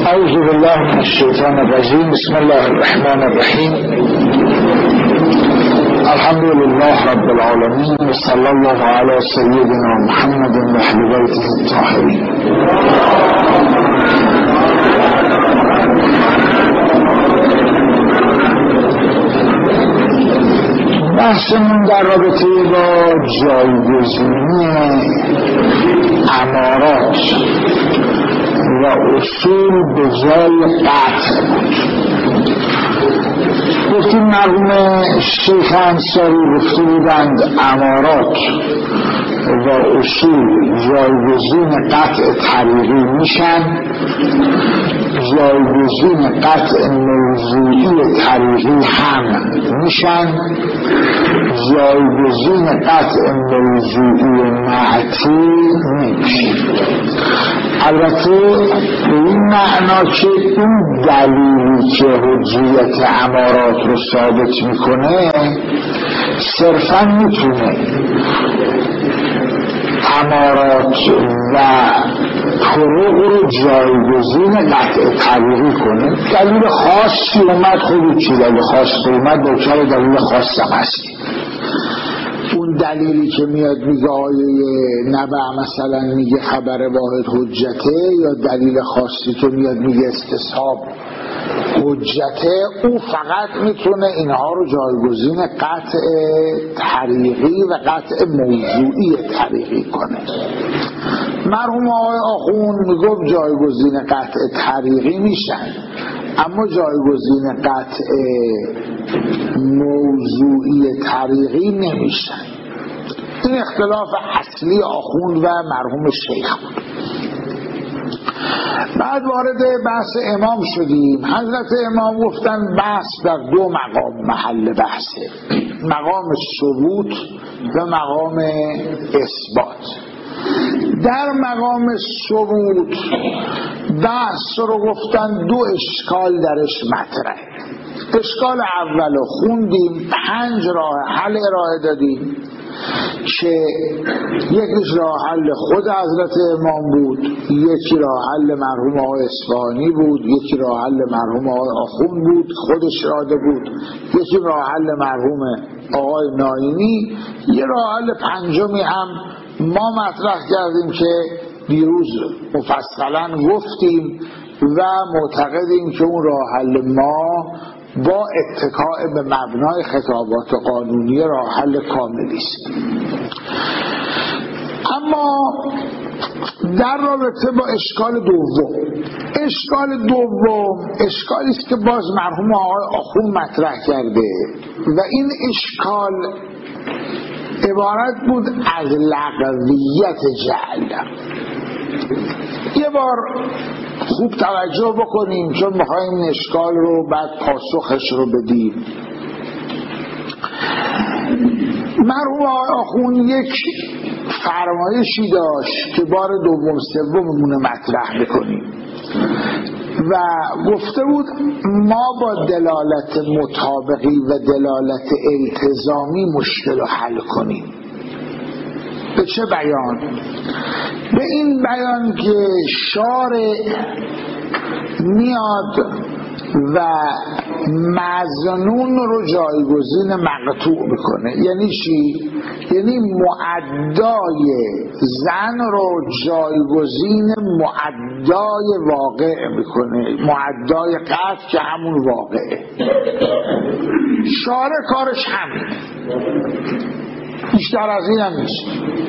اعوذ بالله من الشیطان الرجیم. بسم الله الرحمن الرحیم. الحمد لله رب العالمین و صلی الله علی سیدنا محمد و اهل بیته الطاهرین. بحثمون در رابطه با جایگزینی امارات و اصول به جای قطع بود. گفتیم مرحوم شیخ انصاری گفته بودند امارات و اصول جایگزین قطع طریقی میشن، جایگزین قطع موضوعی طریقی هم میشن، جایگزین قطع موضوعی معتی نمیشن. البته به این معنا که اون دلیلی که حجیت امارات رو ثابت میکنه صرفا میتونه امارات و طرق رو جایگزین قطع طریقی کنه. دلیل خاصی اومد، خوبی چی دلیل خاصی اومد دوچار دلیل خاص هم هستی. اون دلیلی که میاد میگه آیه نبع مثلا میگه خبر واحد حجته، یا دلیل خاصی که میاد میگه استصحاب حجته، او فقط میتونه اینها رو جایگزین قطع طریقی و قطع موضوعی طریقی کنه. مرحوم آقای آخوند میگفت جایگزین قطع طریقی میشن اما جایگزین قطع موضوعی طریقی نمیشن. این اختلاف اصلی آخوند و مرحوم شیخ بود. بعد وارد بحث امام شدیم. حضرت امام گفتن بحث در دو مقام محل بحثه، مقام ثبوت و مقام اثبات. در مقام ثبوت بحث رو گفتن دو اشکال درش مطرحه. اشکال اول رو خوندیم، 5 راه حل ارائه دادیم که یکیش راه حل خود حضرت امام بود، یکی راه حل مرحوم آقای اصفهانی بود، یکی راه حل مرحوم آقای آخوند بود خودش اراده بود، یکی راه حل مرحوم آقای ناینی، یه راه حل پنجمی هم ما مطرح کردیم که دیروز مفصلا گفتیم و معتقدیم که اون راه حل ما با اتکاء به مبنای خطابات قانونی راه حل کاملی است. اما در رابطه با اشکال دوم، اشکالی است که باز مرحوم آقای آخوند مطرح کرده و این اشکال عبارت بود از لغویت جعل. یه بار خوب توجه بکنیم چون میخواییم این اشکال رو بعد پاسخش رو بدیم. مرحوم آقای آخوند یک فرمایشی داشت که بار دوم سوممون مطرح بکنیم و گفته بود ما با دلالت مطابقی و دلالت التزامی مشکل رو حل کنیم. به چه بیان؟ به این بیان که شارع میاد و مظنون رو جایگزین مقطوع بکنه. یعنی چی؟ یعنی معدای زن رو جایگزین معدای واقع بکنه، معدای قطع که همون واقعه. شارع کارش همینه، بیشتر از این هم نیست.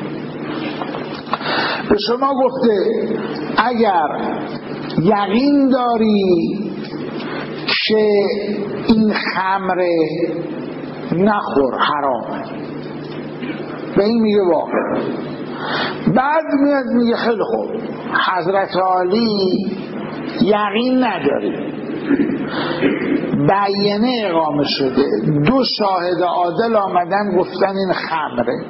به شما گفته اگر یقین داری که این خمر نخور حرامه، به این میگه واقع. بعد میاد میگه خیلی خوب حضرت عالی یقین نداری، بیانه اقامه شده، 2 شاهد عادل آمدن گفتن این خمره،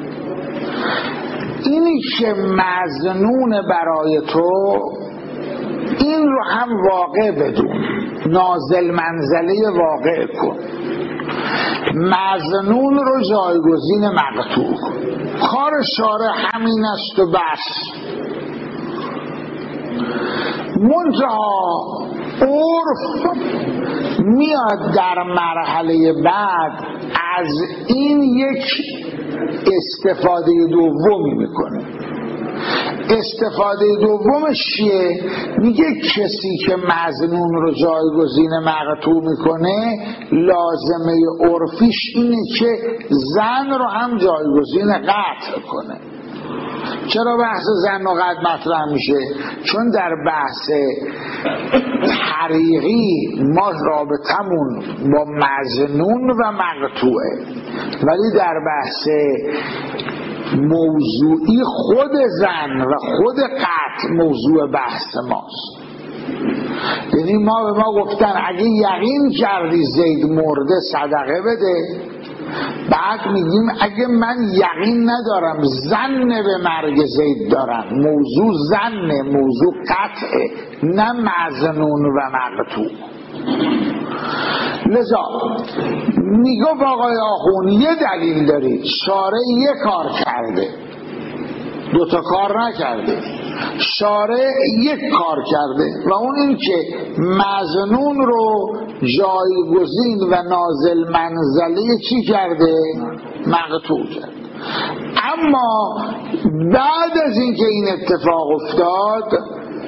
اینی که مظنون برای تو این رو هم واقع بدون، نازل منزله واقع کن، مظنون رو جایگزین مقطوع کن. کار شارع همین است و بس. منتها عرف میاد در مرحله بعد از این یک استفاده دومی میکنه. استفاده دومش چیه؟ میگه کسی که مظنون رو جایگزین مقطوع میکنه لازمه عرفیش اینه که زن رو هم جایگزین قطع کنه. چرا بحث زن و قطع مطرح میشه؟ چون در بحث حقیقی ما رابطمون با مظنون و مقطوعه، ولی در بحث موضوعی خود زن و خود قطع موضوع بحث ماست. یعنی ما به ما گفتن اگه یقین کردی زید مرده صدقه بده، بعد میگیم اگه من یقین ندارم زن به مرگ زید دارم، موضوع زنه، موضوع قطعه، نه مظنون و مقطوع. لذا میگفت آقای آخون یه دلیل دارید، شارع یه کار کرده، دوتا کار نکرده، شارع یک کار کرده و اون این که مظنون رو جایگزین و نازل منزله چی کرده؟ مقطوع کرده. اما بعد از این که این اتفاق افتاد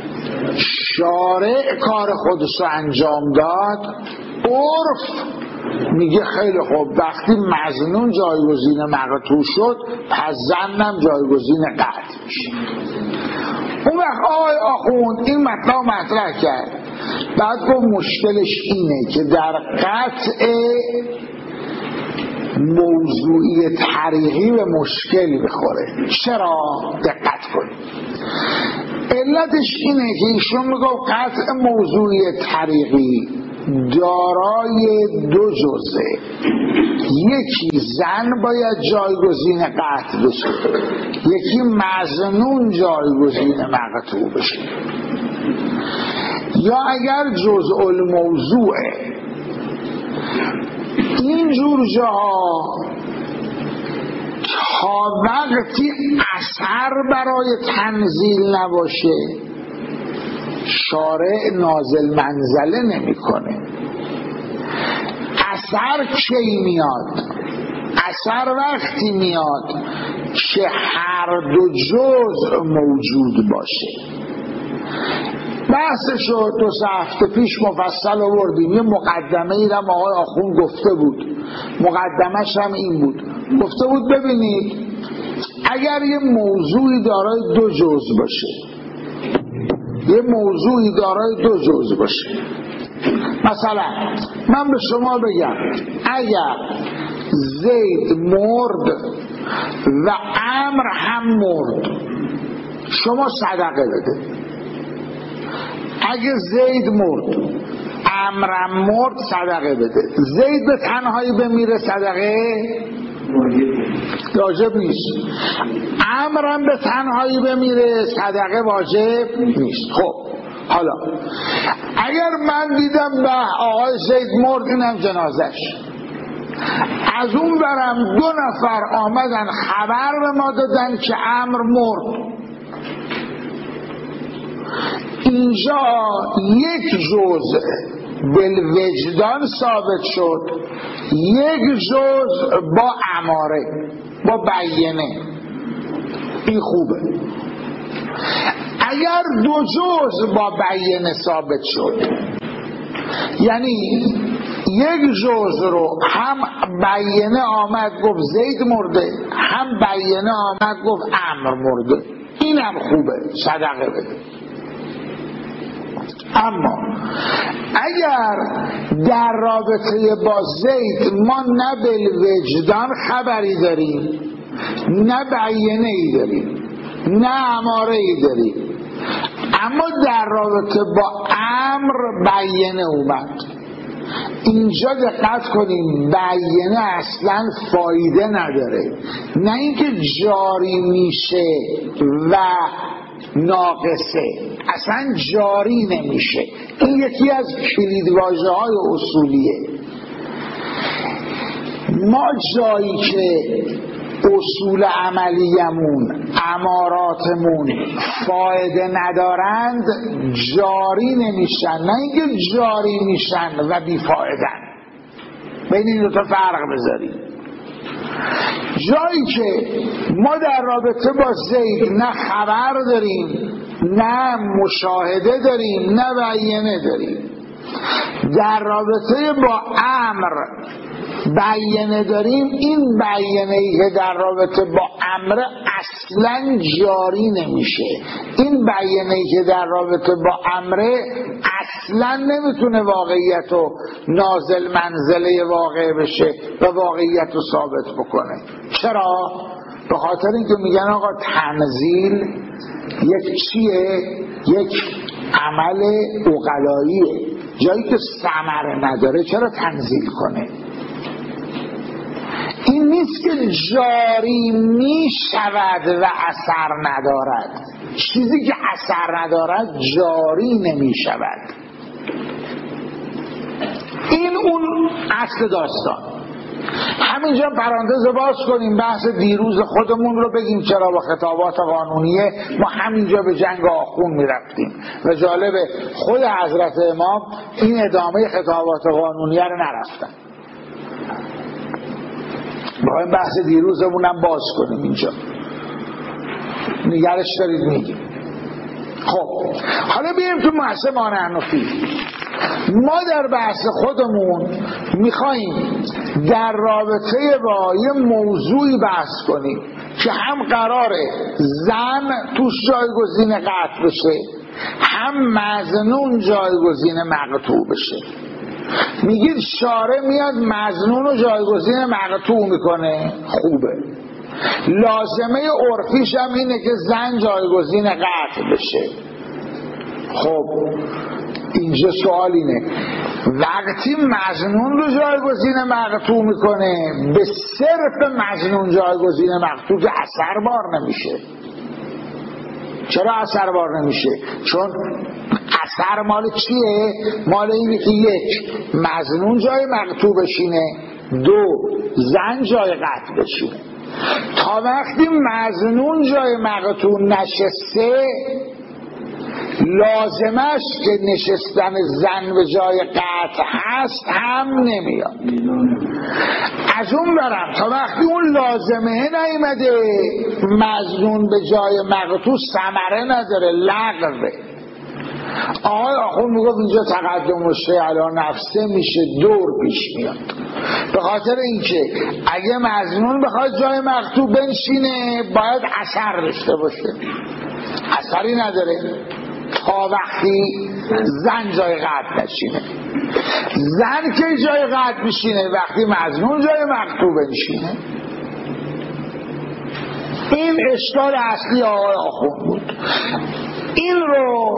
شارع کار خودش رو انجام داد، عرف میگه خیلی خوب وقتی مظنون جایگزین مقطوع شد پس زنم جایگزین قطع میشه. اون وقت آقای آخوند این مطلب مطرح کرد، بعد گفت مشکلش اینه که در قطع موضوعیت حقیقی به مشکل بخوره. چرا؟ دقت کنید. علتش اینه که ایشون میگفت قطع موضوعیت حقیقی دارای دو جزءه، یکی زن باید جایگزین قطع بشه، یکی مظنون جایگزین مقطوع بشه. یا اگر جزء الموضوعه اینجور جاها تا وقتی اثر برای تنزیل نباشه شارع نازل منزله نمیکنه. اثر کی میاد؟ اثر وقتی میاد که هر دو جزء موجود باشه. بحثشو 2 هفته پیش مفصل آوردیم. یه مقدمه ای هم آقای آخوند گفته بود، مقدمش هم این بود، گفته بود ببینید اگر یه موضوعی دارای دو جزء باشه، یه موضوعی دارای دو جزء باشه، مثلا من به شما بگم اگر زید مرد و عمرو هم مرد شما صدقه بده. اگه زید مرد عمرو مرد صدقه بده. زید به تنهایی بمیره صدقه واجب نیست، عمرو به تنهایی بمیره صدقه واجب نیست. خب حالا اگر من دیدم به آقای زید مرد اینم جنازش، از اون برم 2 نفر آمدن خبر به ما دادن که عمرو مرد، اینجا یک جزء بالوجدان ثابت شد، یک جزء با اماره، با بیانه. این خوبه. اگر 2 جزء با بیانه ثابت شد، یعنی یک جزء رو هم بیانه آمد گفت زید مرده، هم بیانه آمد گفت عمرو مرده، اینم خوبه، صدقه بده. اما اگر در رابطه با زید ما نه بالوجدان خبری داریم، نه بیانه ای داریم، نه اماره ای داریم، اما در رابطه با عمرو بیانه اومد، اینجا دقت کنیم بیانه اصلا فایده نداره، نه اینکه جاری میشه و ناقصه، اصلا جاری نمیشه. این یکی از کلیدواژه های اصولیه. ما جایی که اصول عملیمون، اماراتمون فایده ندارند جاری نمیشن، نه اینکه جاری میشن و بیفایدن. بین این دوتا فرق بذاریم. جایی که ما در رابطه با زید نه خبر داریم نه مشاهده داریم نه بیانه داریم، در رابطه با امر بیانه داریم، این بیانه‌ای که در رابطه با امر اصلا جاری نمیشه. این بیانه‌ای که در رابطه با امر اصلا نمیتونه واقعیت و نازل منزله واقع بشه و واقعیت رو ثابت بکنه. چرا؟ به خاطر اینکه میگن آقا تنزیل یک چیه؟ یک عمل عقلاییه. جایی که ثمره نداره چرا تنزیل کنه؟ این نیست که جاری می شود و اثر ندارد. چیزی که اثر ندارد جاری نمی شود. این اون اصل داستان. همینجا پرانتز باز کنیم، بحث دیروز خودمون رو بگیم چرا با خطابات قانونیه ما همینجا به جنگ آخون می رفتیم و جالبه خود حضرت امام این ادامه خطابات قانونیه رو نرفتن. باید بحث دیروزمون هم باز کنیم اینجا، نگرش دارید میگیم. خب حالا بیایم تو بحث ما نحنفی. ما در بحث خودمون میخواییم در رابطه با یه موضوعی بحث کنیم که هم قراره زن توش جایگزین قطع بشه، هم مظنون جایگزین مقطوع بشه. میگید شارع میاد مظنون رو جایگزین مقطوع میکنه، خوبه. لازمه عرفیش هم اینه که زن جایگزین قطع بشه. خب اینجا سوال اینه، وقتی مظنون رو جایگزین مقطوع میکنه به صرف مظنون جایگزین مقطوع که اثر بار نمیشه. چرا اثر بار نمیشه؟ چون اثر مال چیه؟ مال اینه که یک، مظنون جای مقطوع بشینه، دو، زن جای قطع بشینه. تا وقتی مظنون جای مقطوع نشسته لازمش که نشستن زن به جای قطع هست هم نمیاد. از اون برم تا وقتی اون لازمه نیمده مظنون به جای مقطوع ثمره نداره، لغوه. آقای آخون میگفت اینجا تقدم و شیء علی نفسه میشه، دور پیش میاد. به خاطر اینکه اگه مظنون بخواد جای مقطوع بنشینه باید اثر داشته باشه، اثری نداره تا وقتی زن جای قطع نشینه. زن که جای قطع میشینه وقتی مظنون جای مقطوع بنشینه. این اشکال اصلی آقای آخون بود. این رو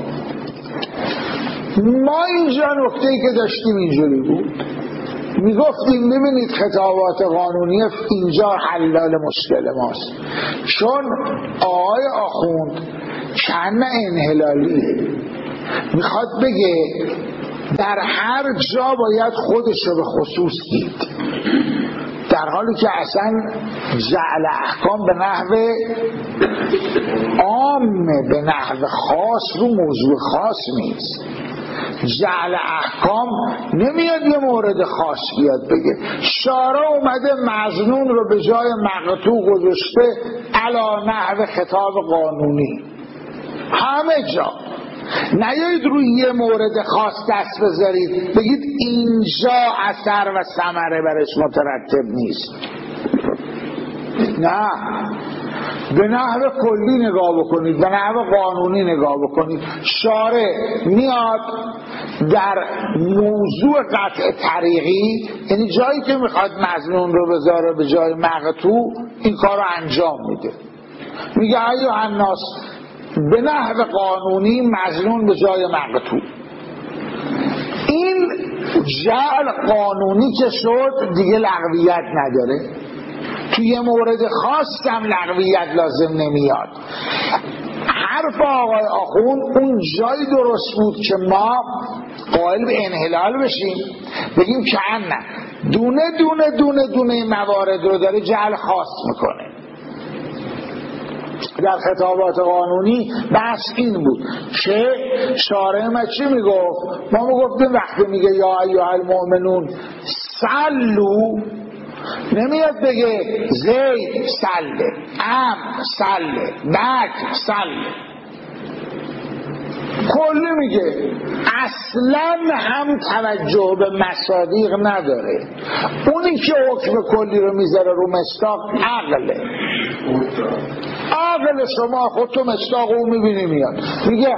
ما اینجا نکته‌ای که داشتیم اینجوری بود، میگفتیم ببینید خطابات قانونی اینجا حلال مشکل ماست، چون آقای آخوند چند انحلالیه، میخواد بگه در هر جا باید خودش رو به خصوص دید، در حالی که اصلا جعل احکام به نحو عام به نحو خاص رو موضوع خاص نیست. جعل احکام نمیاد یه مورد خاص بیاد بگه شارع اومده مظنون رو به جای مقطوع گذاشته علی نحو خطاب قانونی. همه جا نیایید روی یه مورد خاص دست بذارید بگید اینجا اثر و ثمره برش مترتب نیست. نه، به نحو کلی نگاه بکنید، به نحو قانونی نگاه بکنید. شارع میاد در موضوع قطع طریقی، یعنی جایی که میخواد مظنون رو بذاره به جای مقطوع، این کار رو انجام میده. میگه ایها الناس به نحو قانونی مظنون به جای مقطوع. این جعل قانونی که شد دیگه لغویت نداره، توی یه مورد خاص هم لغویت لازم نمیاد. حرف آقای آخون اون جایی درست بود که ما قائل به انحلال بشیم، بگیم که نه دونه دونه دونه دونه موارد رو داره جعل خاص میکنه. در خطابات قانونی بحث این بود که شارع ما چی میگفت؟ ما میگفتیم وقتی میگه یا ایها المؤمنون صلو، نمیاد بگه زید صله، صله، بکر صله، کلی میگه. اصلا هم توجه به مصادیق نداره. اونی که حکم کلی رو میذاره رو مصداق عقله. عقل شما خودتو مصداق اون میبینی میاد میگه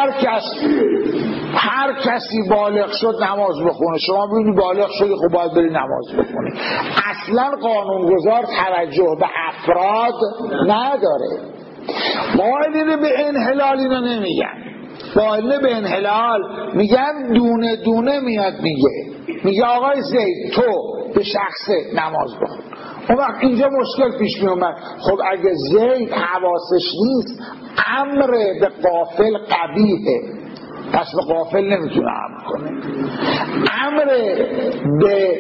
هر کسی بالغ شد نماز بخونه. شما ببینی بالغ شدی خب باید بری نماز بخونی. اصلا قانونگذار توجه به افراد نداره. قائلین به انحلال اینو نمیگن. قائلین به انحلال میگن دونه دونه میاد میگه آقای زید تو به شخص نماز بخون. اون وقت اینجا مشکل پیش می اومد. خب اگه زید حواسش نیست امر به غافل قبیحه، پس به غافل نمیتونه امر کنه. امر به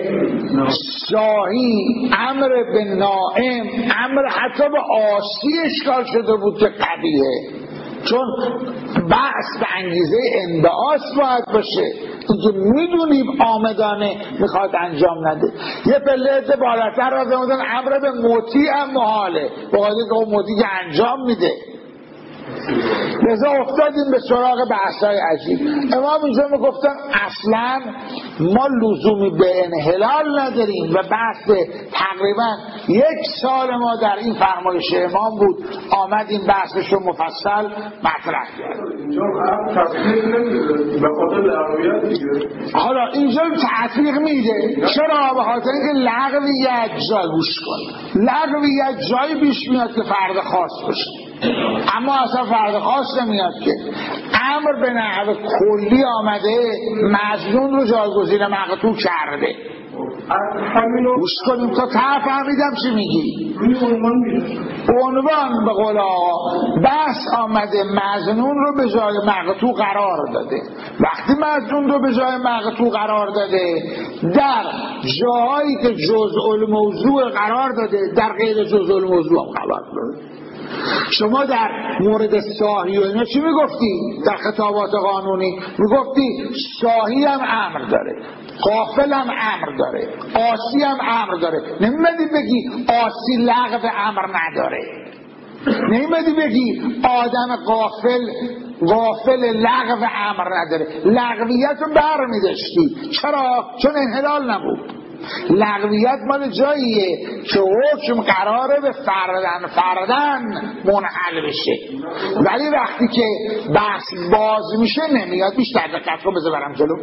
شاهی، امر به نائم، امر حتی به آسی اشکال شده بود که قبیحه، چون بحث به انگیزه انبعاث باید باشه. اینکه میدونیم آمدانه میخواد انجام نده. یه پله بالاتر را دادن امر به مطیع هم محاله، باید که اون مطیع که انجام میده. لذا افتادیم به سراغ بحثای عجیب. امام اینجا میگفتن اصلا ما لزومی به انحلال نداریم و بحث تقریبا 1 سال ما در این فرمایش امام بود آمدیم بحثش رو مفصل مطرح کردیم. اینجا تطبیق نمیده به خاطر لغویت دیگه. حالا اینجا تطبیق میده. چرا؟ به خاطر اینکه لغویت جای گوش کن، لغویت جایی پیش میاد که فرد خاص باشه، اما اصلا فرد خاص نمیاد که. امر به نحو کلی آمده مظنون رو جایگزین مقطوع کرده. گوش کنیم تا فهمیدم چی میگی. عنوان به قول آقا بحث آمده مظنون رو به جای مقطوع قرار داده. وقتی مظنون رو به جای مقطوع قرار داده در جاهایی که جزء الموضوع قرار داده در غیر جزء الموضوع هم قرار داده. شما در مورد ساهی و اینا چی میگفتی؟ در خطابات قانونی میگفتی ساهی هم امر داره، غافل هم امر داره، آسی هم امر داره. نمیدی بگی آسی لغو امر نداره، نمیدی بگی آدم غافل لغو امر نداره. لغویت رو بر میداشتی. چرا؟ چون انحلال نبود. لغویت مال جاییه که حکم قراره به فردن منحل بشه، ولی وقتی که بحث باز میشه نمیاد. بیشتر دقت کن بذار برم جلو.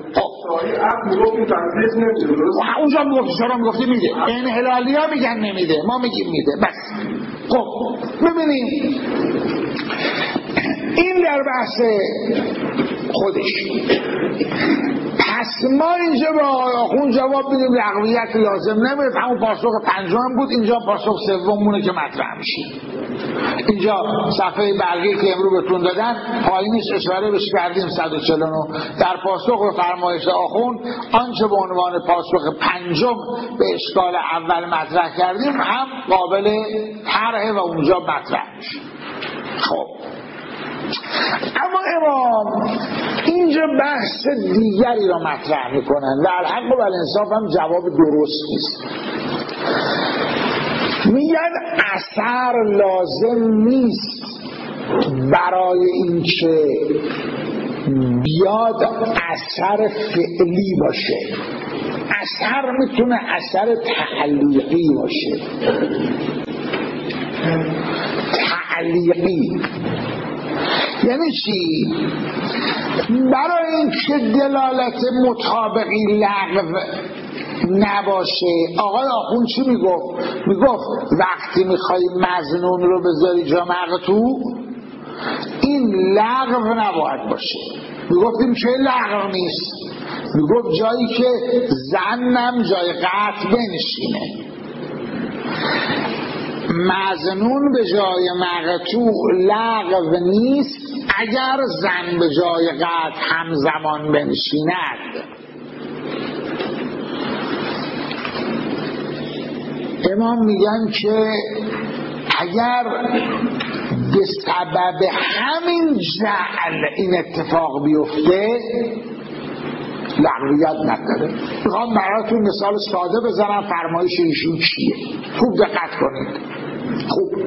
اونجا میگفتی، چرا میگفتی میده؟ انحلالی ها میگن نمیده، ما میگیم میده. بس خب ببینیم این در بحث خودش. پس ما اینجا با آخون جواب میدیم لغویت لازم نمیده. همون پاسخ پنجم بود، اینجا پاسخ سومونه که مطرح میشه. اینجا صفحه برگه که امروز بهتون دادن پایینش اشاره بهش کردیم 149 در پاسخ به فرمایش آخون آنچه به عنوان پاسخ پنجم به اشکال اول مطرح کردیم هم قابل طرحه و اونجا مطرح میشه. خب اما امام اینجا بحث دیگری را مطرح میکنن و الحق و الانصاف هم جواب درست نیست. میگن اثر لازم نیست برای اینکه بیاد اثر فعلی باشه. اثر میتونه اثر تعلیقی باشه. تعلیقی یعنی چی؟ برای اینکه دلالت مطابقی لغو نباشه. آقای آخوند چی میگفت؟ میگفت وقتی میخوای مظنون رو بذاری جا مقطوع این لغو نباید باشه. میگفتیم چه لغو نیست؟ میگفت جایی که زنم جای قطع بنشینه. مظنون به جای مقطوع لغو نیست اگر زن به جای قطع همزمان بنشیند. امام میگن که اگر به سبب همین جعل این اتفاق بیفته لغویت نداره. میخوام براتون مثال ساده بزنم فرمایش ایشون چیه، خوب دقت کنید. خوب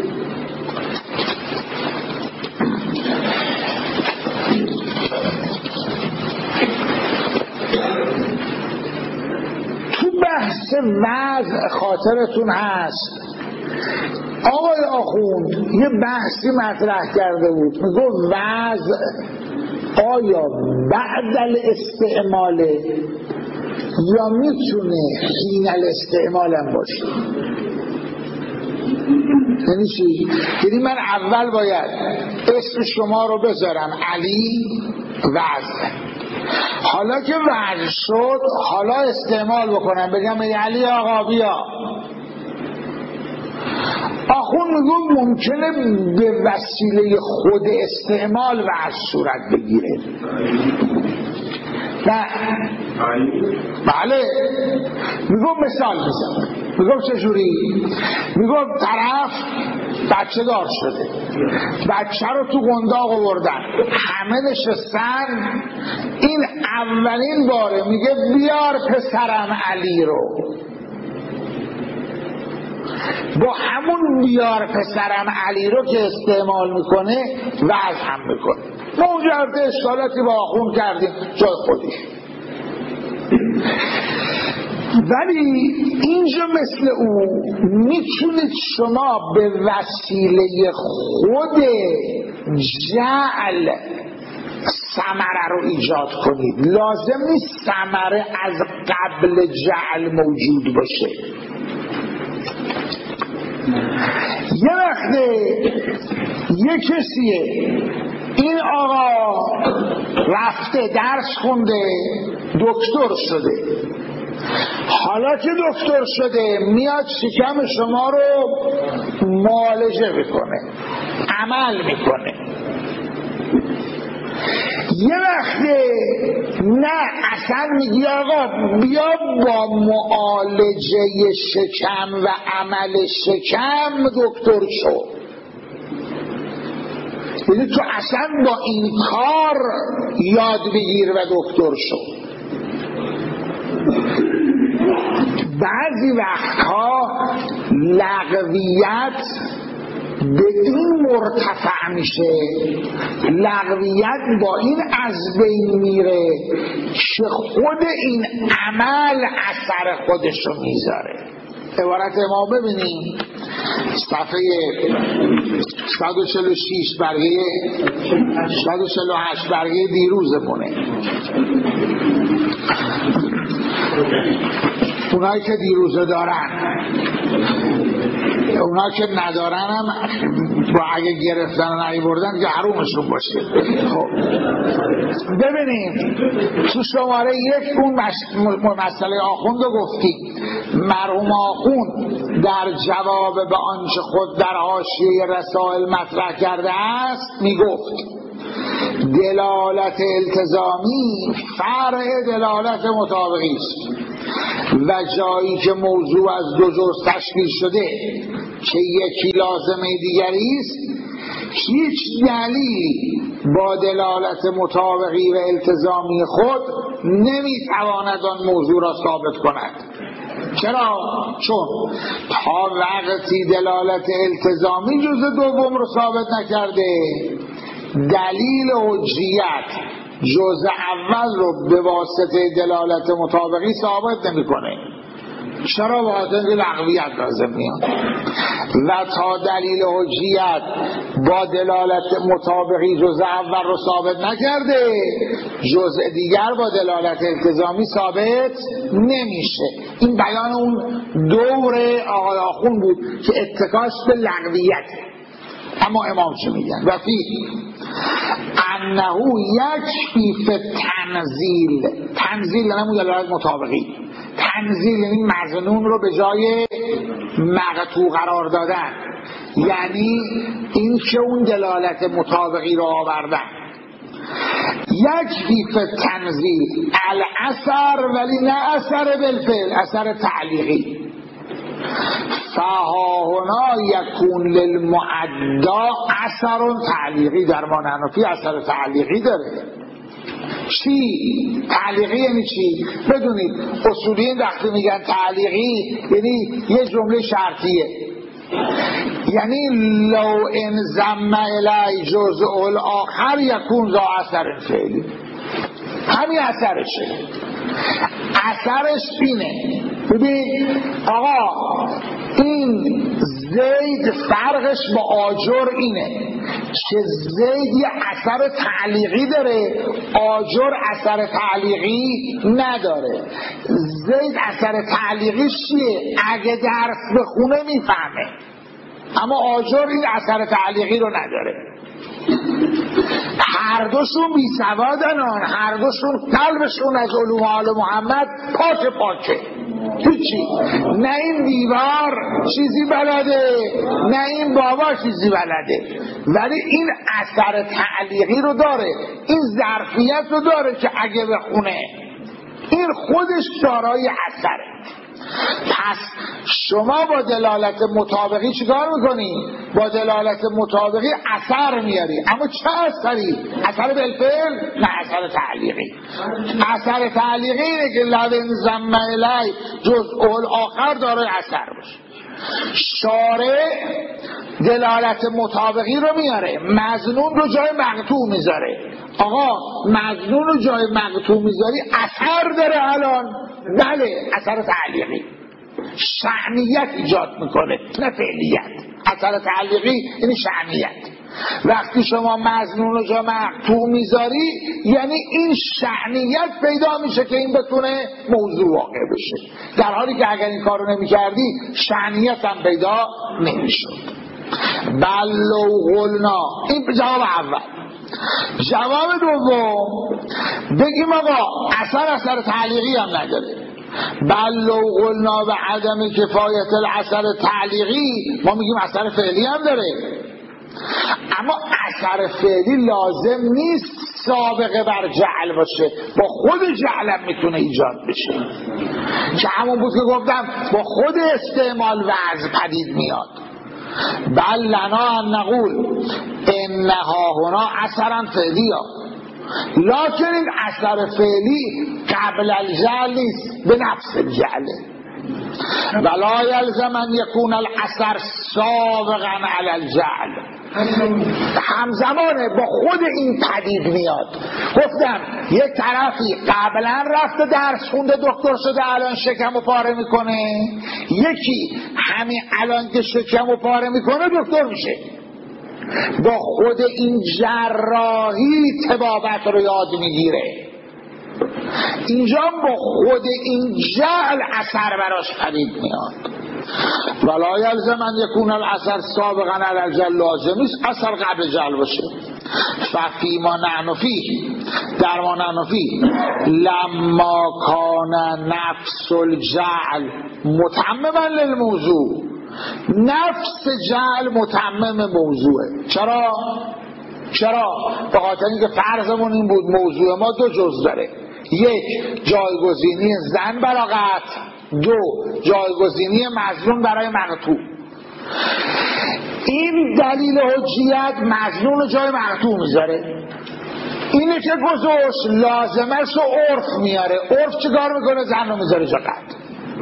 تو بحث وضع خاطرتون هست آقای آخوند یه بحثی مطرح کرده بود، میگو وضع آیا بعد الاستعماله یا میتونه حین الاستعمال هم باشه؟ یعنی چی؟ یعنی من اول باید اسم شما رو بذارم علی وضع، حالا که وضع شد حالا استعمال بکنم بگم ای علی آقا بیا. آخون میگو ممکنه به وسیله خود استعمال وضع صورت بگیره. نه بله، میگو مثال بزن، میگو چجوری؟ میگو طرف بچه دار شده، بچه رو تو قنداق آوردن، همه نشستن، این اولین باره میگه بیار پسرم علی رو، با همون بیار پسرم علی رو که استعمال میکنه وضع هم میکنه. ما اونجا اشکالاتی با آخون کردیم جای خودش، ولی اینجا مثل او میتونید شما به وسیله خود جعل ثمره رو ایجاد کنید. لازم نیست ثمره از قبل جعل موجود باشه. یه وقته یه کسیه این آقا رفته درس خونده دکتر شده، حالا که دکتر شده میاد شکم شما رو معالجه میکنه، عمل میکنه. یه وقته نه اصلا میگی آقا بیا با معالجه شکم و عمل شکم دکتر شو، یعنی تو اصلا با این کار یاد بگیر و دکتر شو. بعضی وقتها لغویت به این مرتفع میشه، لغویت با این از بین میره که خود این عمل اثر خودشو میذاره. عبارت ما ببینیم صفحه 146 برگه 148 برگه دیروزمونه. اونایی که دیروزه دارن، اونا که ندارن هم با اگه گرفتن و نهی بردن که حرومشون باشه. خب ببینیم تو شماره یک اون مسئله آخوند رو گفتیم. مرحوم آخوند در جواب به آنچه خود در حاشیه رسائل مطرح کرده است میگفت دلالت التزامی فرع دلالت مطابقی است و جایی که موضوع از دو جزء تشکیل شده که یکی لازمه دیگری است، هیچ دلیلی با دلالت مطابقی و التزامی خود نمیتواند آن موضوع را ثابت کند. چرا؟ چون تا وقتی دلالت التزامی جزء دوم رو ثابت نکرده دلیل حجیت جزء اول رو به واسطه دلالت مطابقی ثابت نمی‌کنه. چرا؟ با لغویت لازم میاد و تا دلیل حجیت با دلالت مطابقی جزء اول رو ثابت نکرده جزء دیگر با دلالت التزامی ثابت نمیشه. این بیان اون دور آقای آخوند بود که اتکاش به لغویت. اما امام چه میگن؟ و فی انه یکفی فی تنزیل نمون دلالت مطابقی، تنزیل یعنی مظنون رو به جای مقطوع قرار دادن، یعنی این که اون دلالت مطابقی رو آوردن. یکفی فی تنزیل الاثر ولی نه اثر بالفعل، اثر تعلیقی. فهاهنا یکون للمعدا اثر تعلیقی. در ما حنفی اثر تعلیقی داره. چی؟ تعلیقی یعنی چی؟ بدونید اصولیین وقتی میگن تعلیقی یعنی یه جمله شرطیه، یعنی لو ان ضم الی جزء الاخر یکون ذا اثر فعلی. همین اثرشه. اثرش اینه، ببین آقا این زید فرقش با آجر اینه که زید یه اثر تعلیقی داره، آجر اثر تعلیقی نداره. زید اثر تعلیقی چیه؟ اگه درس بخونه میفهمه، اما آجر این اثر تعلیقی رو نداره. هر دوشون بی سوادن، هر دوشون قلبشون از علوم آل محمد پاکه هیچی. نه این دیوار چیزی بلده، نه این بابا چیزی بلده، ولی این اثر تعلیقی رو داره، این ظرفیت رو داره که اگه بخونه این خودش دارای اثره. پس شما با دلالت مطابقی چیکار میکنی؟ با دلالت مطابقی اثر میاری، اما چه اثری؟ اثر بالفعل؟ نه، اثر تعلیقی. اثر تعلیقی اینه که لو ضم الی جزء الاخر داره اثر باشه. شارع دلالت مطابقی رو میاره، مظنون رو جای مقطوع میذاره. آقا مظنون رو جای مقطوع میذاری اثر داره الان؟ بله، اثر تعلیقی شأنیت ایجاد میکنه، نه فعلیت. اثر تعلیقی یعنی شأنیت. وقتی شما مظنون رو جای مقطوع میذاری یعنی این شأنیت پیدا میشه که این بتونه موضوع واقع بشه، در حالی که اگر این کارو نمیکردی شأنیت هم پیدا نمیشد. بلو قلنا، این جواب اول. جواب دوم بگیم آقا اثر تعلیقی هم نداره. بلو قلنا به عدم کفایت الاثر تعلیقی، ما میگیم اثر فعلی هم داره، اما اثر فعلی لازم نیست سابقه بر جعل باشه، با خود جعل هم میتونه ایجاد بشه، که همون بود که گفتم با خود استعمال وضع پدید میاد. بل لنا ان نقول انها هنا اثرا فعلی ها، لکن این اثر فعلی قبل الجعل نیست، به نفس الجعله. ولا یلزم ان یکون الاثر سابقا علی الجعل، همزمانه با خود این پدید میاد. گفتم یک طرفی قبلا رفته درس خونده دکتر شده الان شکم و پاره میکنه، یکی همین الان که شکم و پاره میکنه دکتر میشه. با خود این جراحی طبابت رو یاد میگیره، اینجا با خود این جعل اثر براش پدید میاد. ولا یلزم ان یکون الاثر سابقا علی الجعل، لازم نیست اثر قبل جعل باشه. ففی ما نحن فیه، در ما نحن فیه لما کان نفس الجعل متمما للموضوع، نفس جعل متمم موضوعه. چرا؟ به خاطر اینکه فرضمون این بود موضوع ما دو جز داره، یک جایگزینی زن بلاغت، دو جایگزینی مظنون برای مقطوع. این دلیل حجیت مظنون رو جای مقطوع میذاره، اینه که گذاشت لازمش رو عرف میاره. عرف چیکار میکنه؟ زن رو میذاره جا قطع،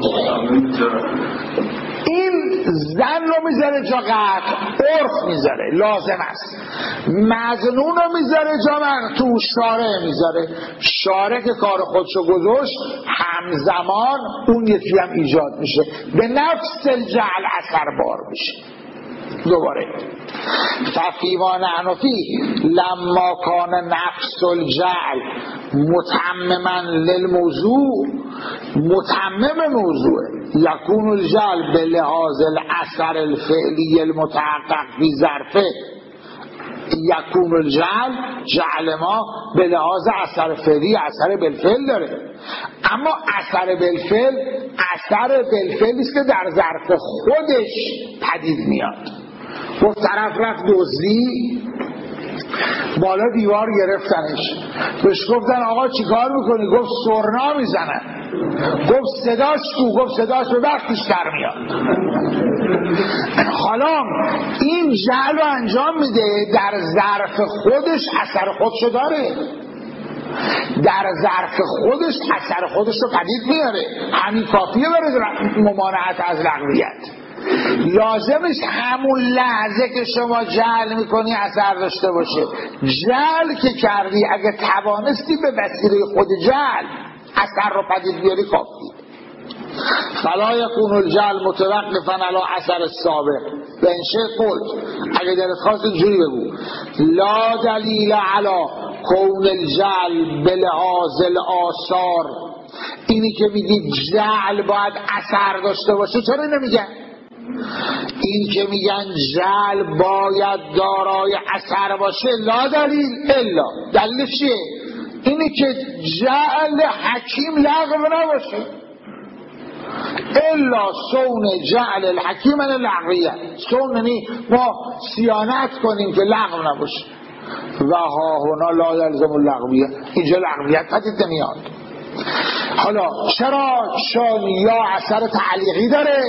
این زن رو میذاره جا قطع، عرف میذاره لازم است. مظنون رو میذاره جا مقطوع، شارع میذاره. شارع که کار خودشو گذاشت همزمان اون یکی هم ایجاد میشه، به نفس الجعل اثر بار میشه. دوباره ففی ما نحن فیه لما کان نفس الجعل متمما للموضوع، متمم موضوع، یکون الجعل به لحاظ الاثر الفعلی المتحقق فی ظرفه، یکون الجعل جعل ما به لحاظ اثر فعلی اثر بالفعل داره، اما اثر بالفعل است که در ظرف خودش پدید میاد. و طرف رفت دزدی، بالا دیوار گرفتنش، بهش گفتن آقا چی کار میکنی؟ گفت سرنا میزنن. گفت صداش کو؟ گفت صداش به وقتش در میاد. حالا این جعل رو انجام میده، در ظرف خودش اثر خودشو داره، در ظرف خودش اثر خودش رو پدید میاره، همین کافیه برای ممانعت از لغویت. لازمش همون لحظه که شما جعل میکنی اثر داشته باشه. جعل که کردی اگه توانستی به وسیله خود جعل اثر رو پدید بیاری کافی. فلا یکون الجعل متوقفا علی اثر السابق. به این شکل قلت، اگه دلت خواست اینجوری بگو لا دلیل علی کون الجعل بلحاظ الاثار. اینی که میگی جعل باید اثر داشته باشه، چرا نمیگن؟ این که میگن جعل باید دارای اثر باشه لا دلیل الا، دلیل چیه؟ اینی که جعل حکیم لغو نباشه، الا صون جعل الحکیم من لغویه. صون یعنی ما صیانت کنیم که لغو نباشه. و ها هنا لا یلزم اللغویه، اینجا لغویت پدید نمیاد. حالا چرا؟ چون یا اثر تعلیقی داره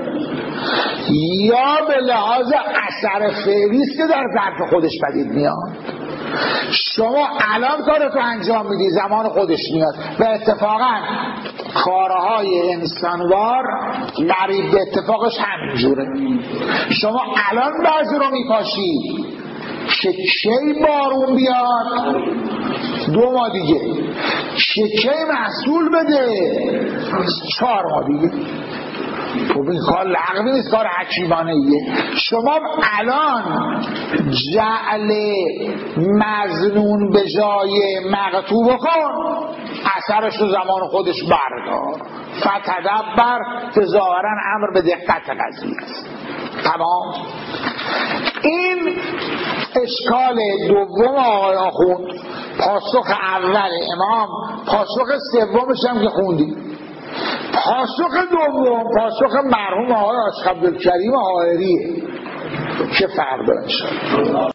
یا به لحاظ اثر فعلی است که در ظرف خودش پدید میاد. شما الان کارتو انجام میدی، زمان خودش میاد و اتفاقا کارهای انسانوار قریب به اتفاقش همینجوره. شما الان بعضی رو میپاشی که کی بارون بیاد 2 ماه دیگه، که کی محصول بده 4 ماه دیگه. خب این کار لغوی نیست، کار حکیمانه ایه. شما الان جعل مظنون به جای مقطوع بکن، اثرش رو زمان خودش بردار. فتدبر که ظاهرا امر به دقت قضیه است. تمام. این اشکال دوم آقای آخوند، پاسخ اول امام، پاسخ سومش هم که خوندیم. پاسخ دوم پاسخ مرحوم آقای عاشق عبدالکریم حائریه که فردا انشاءالله